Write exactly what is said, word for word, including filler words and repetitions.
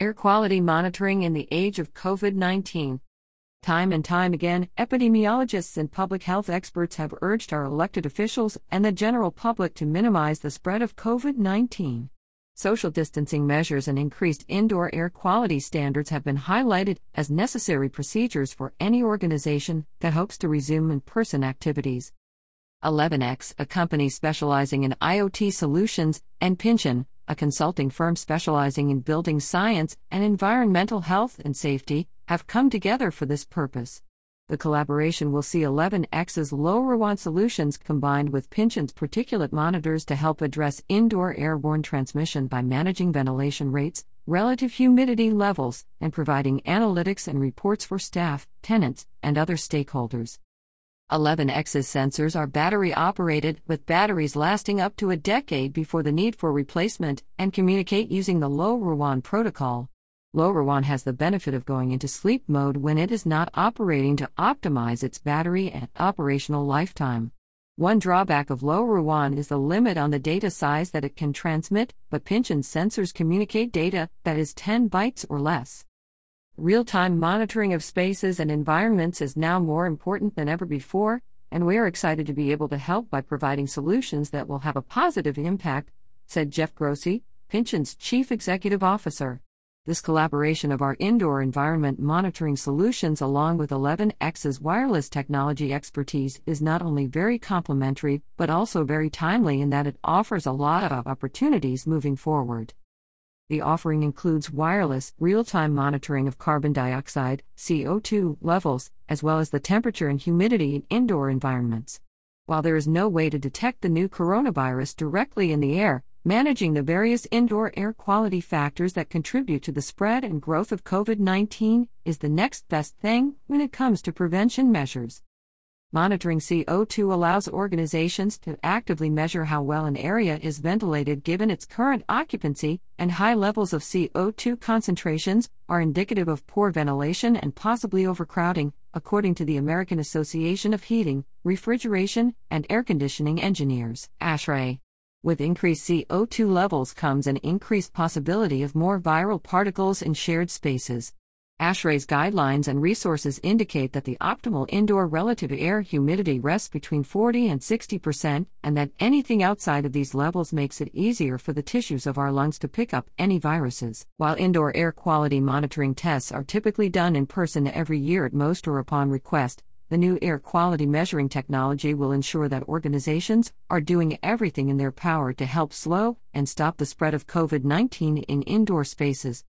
Air quality monitoring in the age of COVID nineteen. Time and time again, epidemiologists and public health experts have urged our elected officials and the general public to minimize the spread of COVID nineteen. Social distancing measures and increased indoor air quality standards have been highlighted as necessary procedures for any organization that hopes to resume in-person activities. eleven X, a company specializing in IoT solutions, and Pynchon, a consulting firm specializing in building science and environmental health and safety, have come together for this purpose. The collaboration will see eleven X's low-Rawan solutions combined with Pynchon's particulate monitors to help address indoor airborne transmission by managing ventilation rates, relative humidity levels, and providing analytics and reports for staff, tenants, and other stakeholders. eleven X's sensors are battery-operated, with batteries lasting up to a decade before the need for replacement, and communicate using the low-Rawan protocol. low-Rawan has the benefit of going into sleep mode when it is not operating to optimize its battery and operational lifetime. One drawback of low-Rawan is the limit on the data size that it can transmit, but Pynchon's sensors communicate data that is ten bytes or less. Real-time monitoring of spaces and environments is now more important than ever before, and we are excited to be able to help by providing solutions that will have a positive impact, said Jeff Grossi, Pynchon's Chief Executive Officer. This collaboration of our indoor environment monitoring solutions along with eleven X's wireless technology expertise is not only very complementary but also very timely in that it offers a lot of opportunities moving forward. The offering includes wireless, real-time monitoring of carbon dioxide, C O two, levels, as well as the temperature and humidity in indoor environments. While there is no way to detect the new coronavirus directly in the air, managing the various indoor air quality factors that contribute to the spread and growth of COVID nineteen is the next best thing when it comes to prevention measures. Monitoring C O two allows organizations to actively measure how well an area is ventilated given its current occupancy, and high levels of C O two concentrations are indicative of poor ventilation and possibly overcrowding, according to the American Association of Heating, Refrigeration, and Air Conditioning Engineers, ASHRAE. With increased C O two levels comes an increased possibility of more viral particles in shared spaces. ASHRAE's guidelines and resources indicate that the optimal indoor relative air humidity rests between forty and sixty percent, and that anything outside of these levels makes it easier for the tissues of our lungs to pick up any viruses. While indoor air quality monitoring tests are typically done in person every year at most or upon request, the new air quality measuring technology will ensure that organizations are doing everything in their power to help slow and stop the spread of COVID nineteen in indoor spaces,